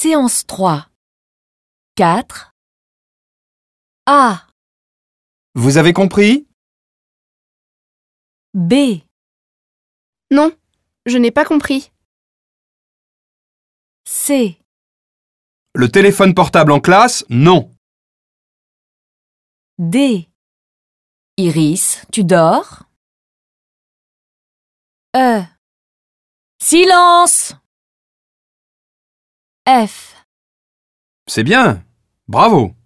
Séance 3. 4. A. Vous avez compris? B. Non, je n'ai pas compris. C. Le téléphone portable en classe, non. D. Iris, tu dors? E. Silence! F. C'est bien. Bravo.